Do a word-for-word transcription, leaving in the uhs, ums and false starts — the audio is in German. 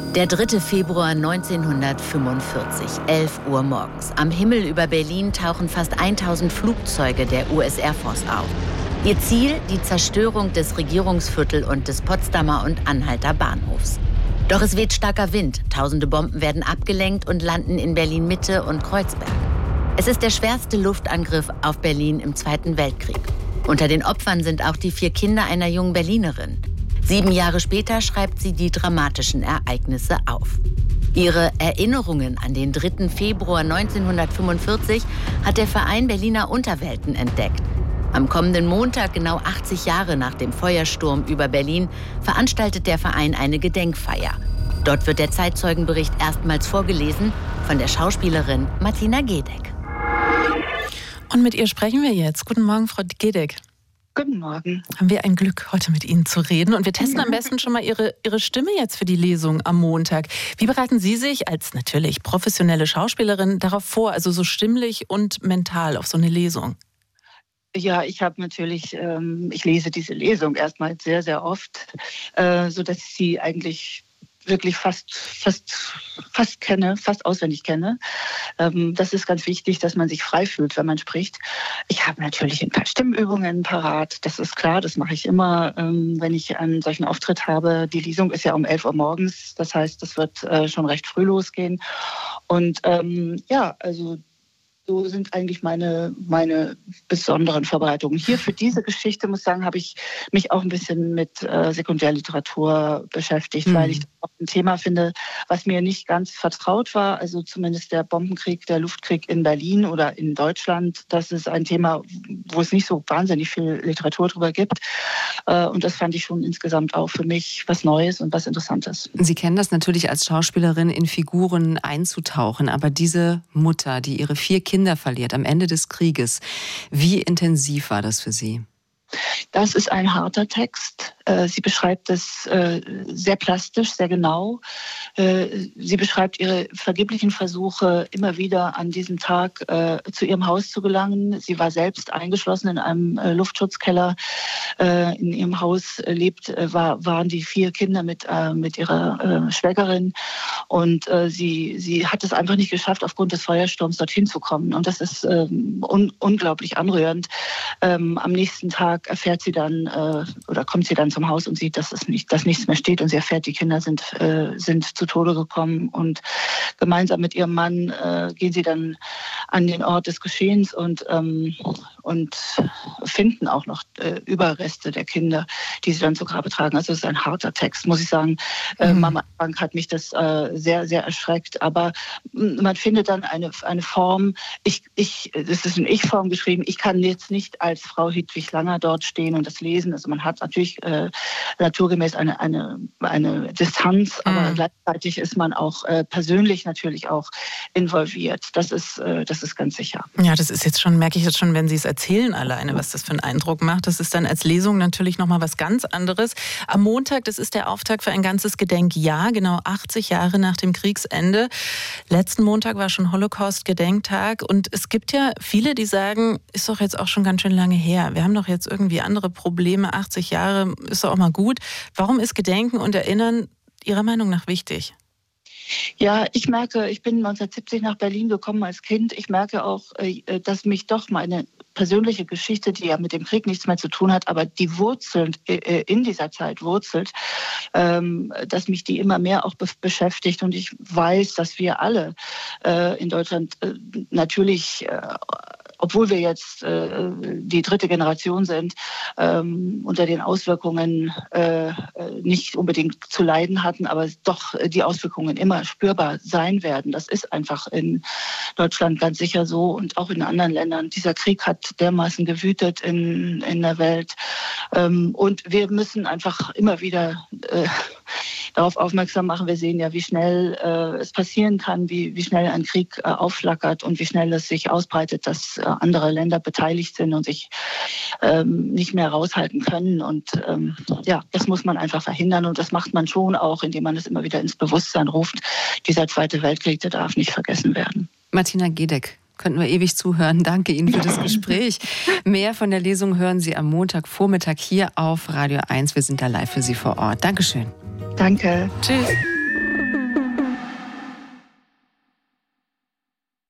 Der dritte Februar neunzehnhundertfünfundvierzig, elf Uhr morgens. Am Himmel über Berlin tauchen fast tausend Flugzeuge der U S Air Force auf. Ihr Ziel, die Zerstörung des Regierungsviertel und des Potsdamer und Anhalter Bahnhofs. Doch es weht starker Wind, tausende Bomben werden abgelenkt und landen in Berlin-Mitte und Kreuzberg. Es ist der schwerste Luftangriff auf Berlin im Zweiten Weltkrieg. Unter den Opfern sind auch die vier Kinder einer jungen Berlinerin. Sieben Jahre später schreibt sie die dramatischen Ereignisse auf. Ihre Erinnerungen an den dritten Februar neunzehnhundertfünfundvierzig hat der Verein Berliner Unterwelten entdeckt. Am kommenden Montag, genau achtzig Jahre nach dem Feuersturm über Berlin, veranstaltet der Verein eine Gedenkfeier. Dort wird der Zeitzeugenbericht erstmals vorgelesen von der Schauspielerin Martina Gedeck. Und mit ihr sprechen wir jetzt. Guten Morgen, Frau Gedeck. Guten Morgen. Haben wir ein Glück, heute mit Ihnen zu reden. Und wir testen am besten schon mal Ihre, Ihre Stimme jetzt für die Lesung am Montag. Wie bereiten Sie sich als natürlich professionelle Schauspielerin darauf vor, also so stimmlich und mental auf so eine Lesung? Ja, ich habe natürlich, ähm, ich lese diese Lesung erstmal sehr, sehr oft, äh, sodass ich sie eigentlich wirklich fast, fast, fast kenne, fast auswendig kenne. Ähm, das ist ganz wichtig, dass man sich frei fühlt, wenn man spricht. Ich habe natürlich ein paar Stimmübungen parat. Das ist klar, das mache ich immer, ähm, wenn ich einen solchen Auftritt habe. Die Lesung ist ja um elf Uhr morgens. Das heißt, das wird äh, schon recht früh losgehen. Und ähm, ja, also so sind eigentlich meine, meine besonderen Vorbereitungen. Hier für diese Geschichte, muss ich sagen, habe ich mich auch ein bisschen mit äh, Sekundärliteratur beschäftigt, mhm. weil ich das auch ein Thema finde, was mir nicht ganz vertraut war. Also zumindest der Bombenkrieg, der Luftkrieg in Berlin oder in Deutschland. Das ist ein Thema, wo es nicht so wahnsinnig viel Literatur drüber gibt. Äh, und das fand ich schon insgesamt auch für mich was Neues und was Interessantes. Sie kennen das natürlich als Schauspielerin, in Figuren einzutauchen. Aber diese Mutter, die ihre vier Kinder Kinder verliert am Ende des Krieges. Wie intensiv war das für Sie? Das ist ein harter Text. Sie beschreibt es sehr plastisch, sehr genau. Sie beschreibt ihre vergeblichen Versuche, immer wieder an diesem Tag zu ihrem Haus zu gelangen. Sie war selbst eingeschlossen in einem Luftschutzkeller. In ihrem Haus lebt, war, waren die vier Kinder mit, mit ihrer Schwägerin. Und sie, sie hat es einfach nicht geschafft, aufgrund des Feuersturms dorthin zu kommen. Und das ist un, unglaublich anrührend. Am nächsten Tag erfährt sie dann äh, oder kommt sie dann zum Haus und sieht, dass es nicht, dass nichts mehr steht, und sie erfährt, die Kinder sind äh, sind zu Tode gekommen, und gemeinsam mit ihrem Mann äh, gehen sie dann an den Ort des Geschehens und ähm, und finden auch noch äh, Überreste der Kinder, die sie dann zu Grabe tragen. Also es ist ein harter Text, muss ich sagen. Mhm. Ähm, am Anfang hat mich das äh, sehr sehr erschreckt, aber man findet dann eine eine Form. Ich ich das ist in Ich-Form geschrieben. Ich kann jetzt nicht als Frau Hedwig Langer dort stehen und das lesen. Also man hat natürlich äh, naturgemäß eine, eine, eine Distanz, aber mhm. gleichzeitig ist man auch äh, persönlich natürlich auch involviert. Das ist, äh, das ist ganz sicher. Ja, das ist jetzt schon, merke ich jetzt schon, wenn Sie es erzählen alleine, was das für einen Eindruck macht. Das ist dann als Lesung natürlich nochmal was ganz anderes. Am Montag, das ist der Auftakt für ein ganzes Gedenkjahr, genau achtzig Jahre nach dem Kriegsende. Letzten Montag war schon Holocaust-Gedenktag, und es gibt ja viele, die sagen, ist doch jetzt auch schon ganz schön lange her. Wir haben doch jetzt irgendwie andere Probleme. achtzig Jahre ist doch auch mal gut. Warum ist Gedenken und Erinnern Ihrer Meinung nach wichtig? Ja, ich merke, ich bin neunzehnhundertsiebzig nach Berlin gekommen als Kind. Ich merke auch, dass mich doch meine persönliche Geschichte, die ja mit dem Krieg nichts mehr zu tun hat, aber die wurzelt, in dieser Zeit wurzelt, dass mich die immer mehr auch beschäftigt. Und ich weiß, dass wir alle in Deutschland natürlich, obwohl wir jetzt äh, die dritte Generation sind, ähm, unter den Auswirkungen äh, nicht unbedingt zu leiden hatten, aber doch die Auswirkungen immer spürbar sein werden. Das ist einfach in Deutschland ganz sicher so, und auch in anderen Ländern. Dieser Krieg hat dermaßen gewütet in, in der Welt. Ähm, und wir müssen einfach immer wieder äh, darauf aufmerksam machen. Wir sehen ja, wie schnell äh, es passieren kann, wie, wie schnell ein Krieg äh, aufflackert und wie schnell es sich ausbreitet, dass äh, andere Länder beteiligt sind und sich ähm, nicht mehr raushalten können. Und ähm, ja, das muss man einfach verhindern, und das macht man schon auch, indem man es immer wieder ins Bewusstsein ruft. Dieser Zweite Weltkrieg, der darf nicht vergessen werden. Martina Gedeck, könnten wir ewig zuhören. Danke Ihnen für das Gespräch. Mehr von der Lesung hören Sie am Montagvormittag hier auf Radio eins. Wir sind da live für Sie vor Ort. Dankeschön. Danke. Tschüss.